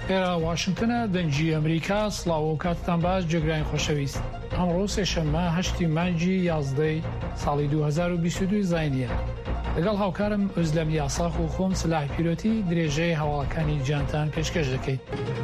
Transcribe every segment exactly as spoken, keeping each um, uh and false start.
ئێرە واشنگتنە دەنگی ئەمریکا سڵاو و کاتتان باش جێگرانی خۆشەویست. ئەمڕۆ سێشەممە هەشتی مانگی یازدەی ساڵی دوو هەزار و بیست و دوو زاینیە. لەگەڵ هاوکارم ئۆزلەم یاساخ و خۆم سلاح پیرۆتی درێژەی هەواڵەکانی جیانتان پێشکەش دەکەیت.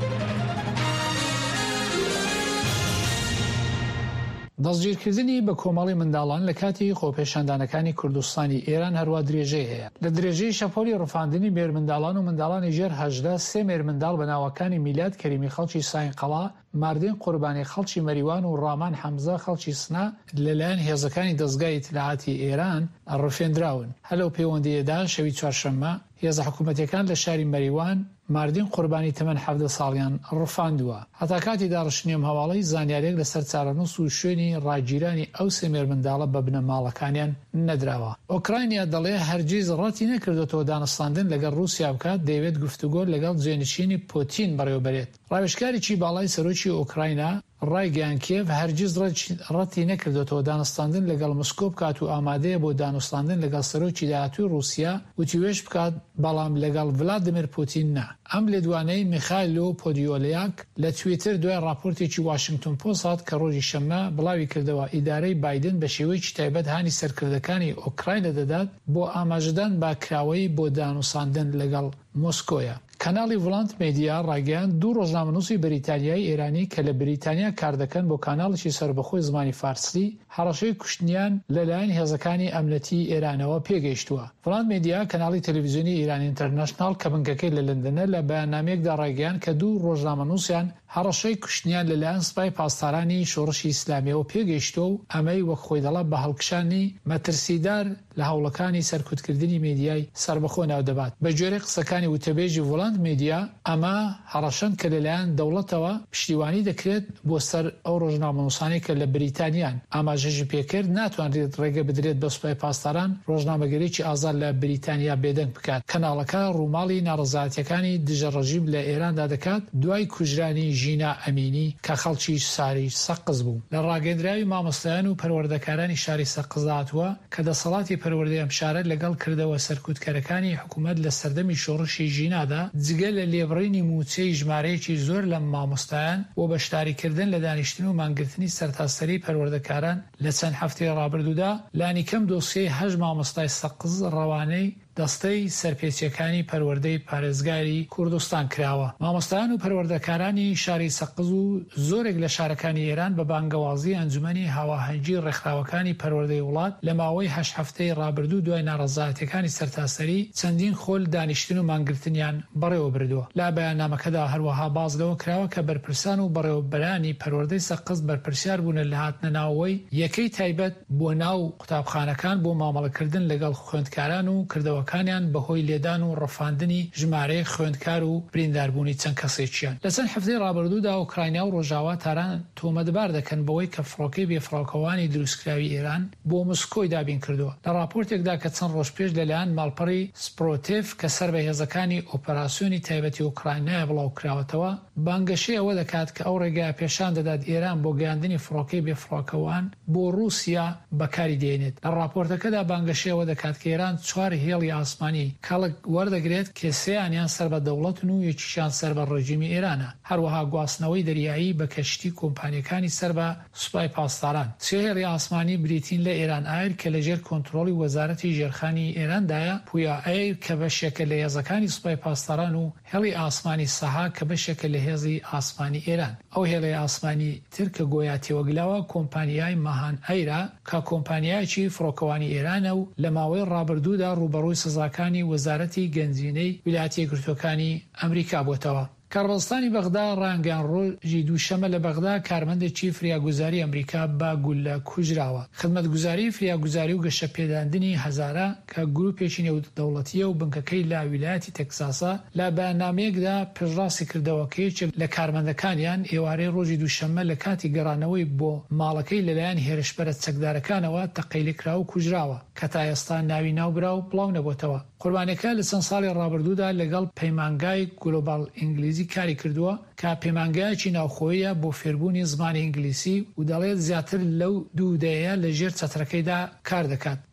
دەستگیرکردنی بە کۆمەڵی منداڵان لە کاتی خۆپێشاندانەکانی کوردستانی ئێران هەروە درێژەی هەیە. لە درێژەی شەپۆلی ڕفاندنی مێرمنداڵان و منداڵانی ژێر هەژدە سێ مێرمنداڵ بە ناوەکانی میلاد کەریمی خەڵکی ساینقەڵا، ماردین قوربانی خەڵکی مەریوان و ڕامان حەمزە خەڵکی سنا لەلایەن هێزەکانی دەستگای ئیتلاعاتی ئێران ڕفێنراون. هەلەو پەیوەندیەدا شەوی چوارشەممە هێزە حکوومەتیەکان لە شاری مەریوان ماردین قوربانی تەمەن حەڤدە ساڵیان ڕفاندووە. هەتا کاتی داڕشتنیم هەواڵەی زانیاریەک لەسەر چارەنووس و شوێنی ڕاگیرانی ئەو سێ مێرمنداڵە بە بنەماڵەکانیان نەدراوە. ئۆکراینیا دەڵێ هەرگیز ڕەتی نەکردێتەوە دانەستاندن لەگەڵ رووسیا بکات، دەیەوێت گفتوگۆ لەگەڵ جێنشینی پۆتین بەڕێوەبەرێت. ڕاوێژکاریی باڵای سەرۆکی ئۆکراینا ڕایگەیان کێڤ هەرگیز ڕەتی نەکردێتەوە دانەستاندن لەگەڵ مسکۆ بکات و ئامادەیە بۆ دانوستاندن لەگەڵ سەرۆکی داهاتووی رووسیا وتیوێژ بکات، بەڵام لەگەڵ ڤلادیمیر پوتین نا. ئەم لێدوانەی میخایلۆ پۆدیۆلیاک لە تویتر دوای راپۆرتێکی واشنگتن پۆست هات کە ڕۆژی شەممە بڵاوی کردەوە ئیدارەی بایدن بە شێوەیەکی تایبەت هانی سەرکردەکانی ئۆکراینە دەدات بۆ ئاماژەدان باکراوەی بۆ دانوستاندن لەگەڵ مۆسکۆیە. کاناڵی ڤڵاند مێدیا ڕاگەیاند دوو ڕۆژنامەنووسی بەریتانیای ئێرانی کە لە بریتانیا کار دەکەن بۆ کاناڵێکی سەربەخۆی زمانی فارسی هەڕەشەی کوشتنیان لەلایەن هێزەکانی ئەمنەتی ئێرانەوە پێگەیشتووە. ڤڵاند مێدیا کاناڵی تەلەڤیزیۆنی ئیرانی ئینتەرنەشنال کە بنکەکەی لە لەندەنە لە بەیاننامەیەکدا ڕاگەیاند کە دوو ڕۆژنامەنووسیان هەڕەشەی کوشتنیان لەلایەن سوپای پاسدارانی شۆڕشی ئیسلامیەوە پێگەیشتووە و ئەمەی وەک خۆی دەڵا بە هەڵکشانی مەترسیدار لە هەوڵەکانی سەرکوتکردنی مێدیای سەربەخۆ ناودەبات. بە جۆرەی قسەکانی وتەبێژی ڤڵاند مێدیا ئەمە هەڕەشەن کە لەلایەن دەوڵەتەوە پشتیوانی دەکرێت بۆ سەر ئەو ڕۆژنامەنووسانەی کە لە بریتانیان ئاماژەژی پێکرد ناتوانرێت ڕێگە بدرێت بە سوپای پاسداران ڕۆژنامەگەرێکی ئازاد لە بریتانیا بێدەنگ بکات. کەناڵەکە ڕووماڵی ناڕەزایەتیەکانی دژە ڕەژیم لە ئێراندا دەکات دوای کوژرانی ژینا ئەمینی کە خەڵکی شاری سەقز بوو. لە ڕاگەندراوی مامۆستایان و پەروەردەکارانی شاری سەقزاتوە کە دەسەڵاتی پەروەردەی ئەم شارە لەگەڵ کردەوە سەرکوتکەرەکانی حکوومەت لە سەردەمی شۆڕشی ژینادا جگە لە لێبڕینی موچەی ژمارەیەکی زۆر لە مامۆستایان بۆ بەشداریکردن لە دانیشتن و مانگرتنی سەرتاسەری پەروەردەکاران لە چەند هەفتەی ڕابردوودا لانی کەم دۆسیەی هەژد مامۆستای سەقز ڕەوانەی دەستەی سەرپێچیەکانی پەروەردەی پارێزگاری کوردستان کراوە. مامۆستایان و پەروەردەکارانی شاری سەقز و زۆرێک لە شارەکانی ئێران بە بانگەوازی ئەنجومەنی هاواهەنگی ڕێکخراوەکانی پەروەردەی وڵات لە ماوەی هەشت هەفتەی ڕابردوو دوای ناڕەزایەتیەکانی سەرتاسەری چەندین خۆل دانیشتن و مانگرتنیان بەڕێوە بردووە. لا بەیاننامەکەدا هەروەها باز لەوە کراوە کە بەرپرسان و بەڕێوەبەرانی پەروەردەی سەقز بەرپرسیار بوون لە هاتنەناوەوەی یەکەی تایبەت بۆ ناو قوتابخانەکان بۆ مامەڵەکردن لەگەڵ خوێندکاران و کردەوە کانیان بەهۆی لێدان و ڕەفاندنی ژمارەی خوێندکار و برینداربوونی چەند کەسێکیان. لە چەند هەفتەی ڕابردوودا ئۆکراینیا و ڕۆژاوا تاران تۆمەتبار دەکەن بەوەی کە فڕۆکەی بێفڕۆکەوانی دروستکراوی ئێران بۆ مسکۆی دابین کردووە. لە راپۆرتێکدا کە چەند ڕۆژ پێش لەلایەن ماڵپەڕی سپرۆتێف کە سەر بە هێزەکانی ئۆپەراسیۆنی تایبەتی ئۆکراینایە بڵاوکراوەتەوە بانگەشەی ئەوە دەکات کە ئەو ڕێگای پێشان دەدات ئێران بۆ گەیاندنی فڕۆکەی بێفڕۆکەوان بۆ رووسیا بەکاری دێنێت. لە راپۆرتەکەدا بانگەشەی ئەوە دەکات کە ئێران چوار هێڵی ئاسمانی کەڵک وەردەگرێت کە سێیانیان سەر بە دەوڵەتن و یەکیشیان سەر بە ڕێژیمی ئێرانە. هەروەها گواستنەوەی دەریایی بە کەشتی کۆمپانیەکانی سەر بە سوپای پاسداران. سێ هێڵی ئاسمانی بریتین لە ئێران ئایر کە لەژێر کۆنتڕۆڵی وەزارەتی ژێرخانی ئێراندایە، پویا ئایر کە بەشێکە لە هێزەکانی سوپای پاسداران و هێڵی ئاسمانی سەها کە بەشێکە لە هێزی ئاسمانی ئێران. ئەو هێڵی ئاسمانی تر کە گۆیا تێوەگلاوە کۆمپانیای ماهان ئەیرا کە کۆمپانیایکی فڕۆکەوانی ئێرانە و لە ماوەی ڕابردوودا ڕوبەڕووی سزاکانی وەزارەتی گەنجینەی ویلایەتە یەکگرتووەکانی ئەمریکا بووەتەوە. کاربەستانی بەغدا ڕانگەیان ڕۆژی دووشەمە لە بەغدا کارمەندێکی فریاگوزاری ئەمریکا بە گولە کوژراوە. خزمەتگوزاری فریاگوزاری و گەشە پێداندنی هەزارە کە گروپێکی نێودەوڵەتیە و بنکەکەی لە ویلایەتی تەکساسە لە بەیاننامەیەکدا پێشڕاستی کردەوەکەیەکی لە کارمەندەکانیان ئێوارەی ڕۆژی دووشەمە لە کاتی گەڕانەوەی بۆ ماڵەکەی لەلایەن هێرشبەرە چەکدارەکانەوە تەقەیلکرا و کوژراوە کە تا ئێستا ناوی ناوبرا و بڵاو نەبووتەوە. قوربانەکە لە چەند ساڵی ڕابردوودا لەگەڵ پەیمانگای گلۆبال ئینگلیزی کاری کردووە کە پەیمانگایەکی ناوخۆیە بۆ فێربوونی زمانی ئینگلیسی و دەڵێت زیاتر لەو دوودەیە لە ژێر چەترەکەیدا کار دەکات.